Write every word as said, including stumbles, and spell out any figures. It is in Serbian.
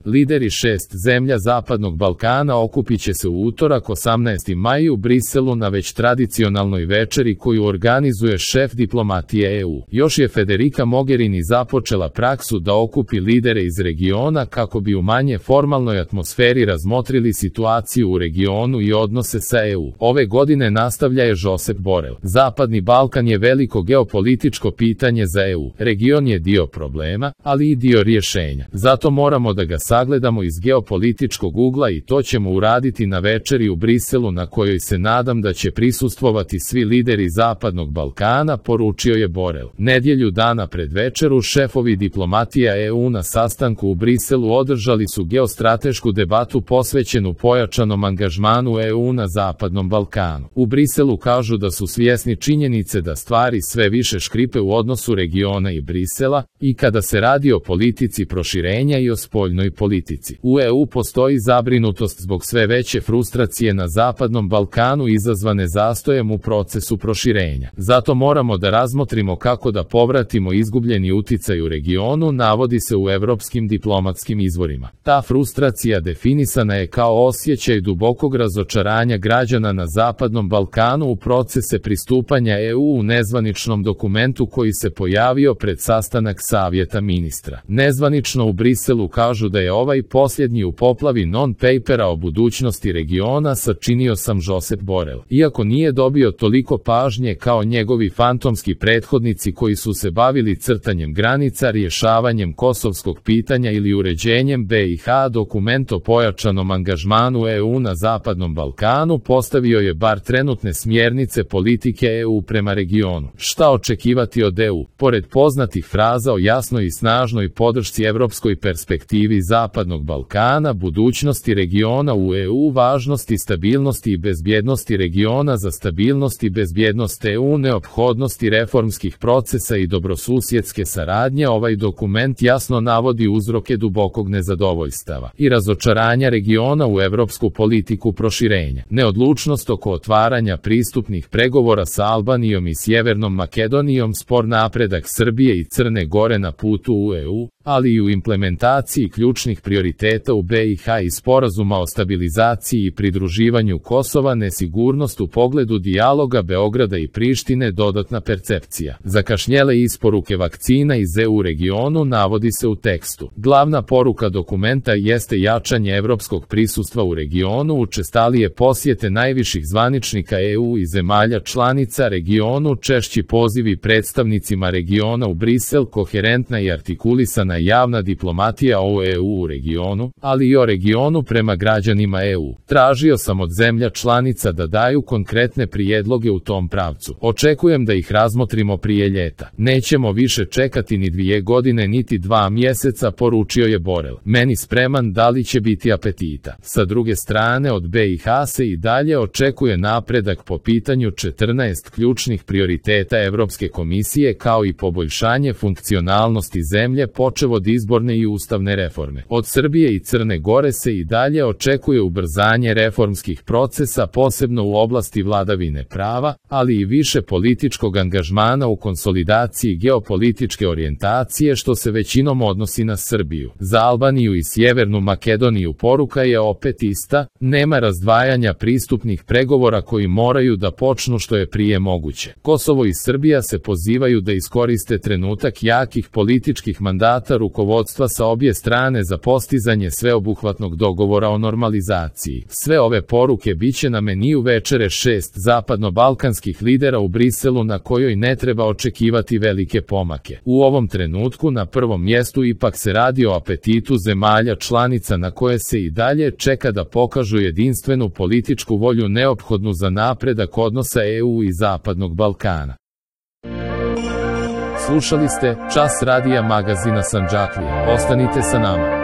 Lideri šest zemlja Zapadnog Balkana okupit će se u utorak osamnaestog maja u Briselu na već tradicionalnoj večeri koju organizuje šef diplomatije E U. Još je Federica Mogherini započela praksu da okupi lidere iz regiona kako bi u manje formalnoj atmosferi razmotrili situaciju u regionu i odnose sa E U. Ove godine nastavlja je Josep Borrell. Zapadni Balkan je veliko geopolitičko pitanje za E U. Region je dio problema, ali i dio rješenja. Zato moramo da ga sagledamo iz geopolitičkog ugla i to ćemo uraditi na večeri u Briselu na kojoj se nadam da će prisustvovati svi lideri Zapadnog Balkana, poručio je Borrell. Nedjelju dana pred večeru šefovi diplomatija E U na sastanku u Briselu održali su geostratešku debatu posvećenu pojačanom angažmanu E U na Zapadnom Balkanu. U Briselu kažu da su svjesni činjenice da stvari sve više škripe u odnosu regiona i Brisela i kada se radi o politici proširenja i o spoljnoj politici. U E U postoji zabrinutost zbog sve veće frustracije na Zapadnom Balkanu izazvane zastojem u procesu proširenja. Zato moramo da razmotrimo kako da povratimo izgubljeni uticaj u regionu, navodi se u evropskim diplomatskim izvorima. Ta frustracija definisana je kao osjećaj dubokog razočaranja građana na Zapadnom Balkanu u procese pristupanja E U u nezvaničnom dokumentu koji se pojavio pred sastanak Savjeta ministra. Nezvanično u Briselu kažu da je ovaj posljednji u poplavi non-papera o budućnosti regiona sačinio sam Josep Borrell. Iako nije dobio toliko pažnje kao njegovi fantomski prethodnici koji su se bavili crtanjem granica, rješavanjem kosovskog pitanja ili uređenjem B i H, dokument o pojačanom angažmanu E U na Zapadnom Balkanu postavio je bar trenutne smjernice politike E U prema regionu. Šta očekivati od E U? Pored poznatih fraza o jasnoj i snažnoj podršci evropskoj perspektivi Zapadnog Balkana, budućnosti regiona u E U, važnosti stabilnosti i bezbjednosti regiona za stabilnost i bezbjednost E U, neophodnosti reformskih procesa i dobrosusjedske saradnje, ovaj dokument jasno navodi uzroke dubokog nezadovoljstava i razočaranja regiona u evropsku politiku proširenja. Neodlučnost oko otvaranja pristupnih pregovora sa Albanijom i Sjevernom Makedonijom, spor napredak Srbije i Crne Gore na putu u E U, ali i u implementaciji ključnih prioriteta u B i H i sporazuma o stabilizaciji i pridruživanju Kosova, nesigurnost u pogledu dijaloga Beograda i Prištine, dodatna percepcija. Zakašnjele isporuke vakcina iz E U regionu, navodi se u tekstu. Glavna poruka dokumenta jeste jačanje evropskog prisustva u regionu, učestalije posjete najviših zvaničnika E U i zemalja članica regionu, češći pozivi predstavnicima regiona u Brisel, koherentna i artikulisana javna diplomatija o E U u regionu, ali i o regionu prema građanima E U. Tražio sam od zemlja članica da daju konkretne prijedloge u tom pravcu. Očekujem da ih razmotrimo prije ljeta. Nećemo više čekati ni dvije godine niti dva mjeseca, poručio je Borrell. Meni spreman, da li će biti apetita. Sa druge strane, od B i H se i dalje očekuje napredak po pitanju četrnaest ključnih prioriteta Evropske komisije, kao i poboljšanje funkcionalnosti zemlje, počev od izborne i ustavne reforme. Od Srbije i Crne Gore se i dalje očekuje ubrzanje reformskih procesa, posebno u oblasti vladavine prava, ali i više političkog angažmana u konsolidaciji geopolitičke orijentacije, što se većinom odnosi na Srbiju. Za Albaniju i Sjevernu Makedoniju poruka je opet ista, nema razdvajanja pristupnih pregovora koji moraju da počnu što je prije moguće. Kosovo i Srbija se pozivaju da iskoriste trenutak jakih političkih mandata rukovodstva sa obje strane za postizanje sveobuhvatnog dogovora o normalizaciji. Sve ove poruke biće na meniju večere šest zapadno-balkanskih lidera u Briselu, na kojoj ne treba očekivati velike pomake. U ovom trenutku na prvom mjestu ipak se radi o apetitu zemalja članica na koje se i dalje čeka da pokažu jedinstvenu političku volju neophodnu za napredak odnosa E U i Zapadnog Balkana. Slušali ste Čas radija magazina Sandžaklija. Ostanite sa nama.